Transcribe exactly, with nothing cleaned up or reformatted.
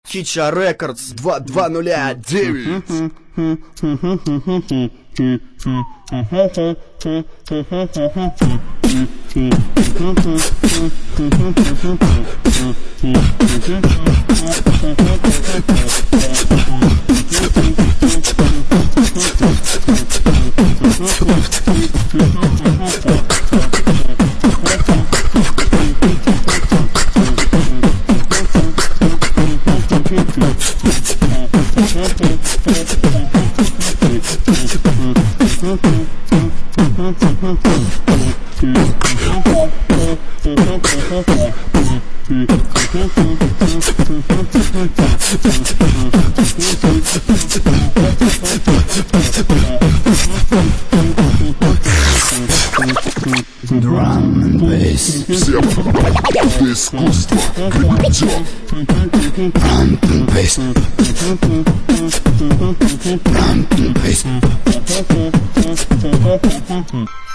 Кича Рекордс два два ноль девять. Drum and bass. Всем искусство гребет. Drum and bass. Drum and bass.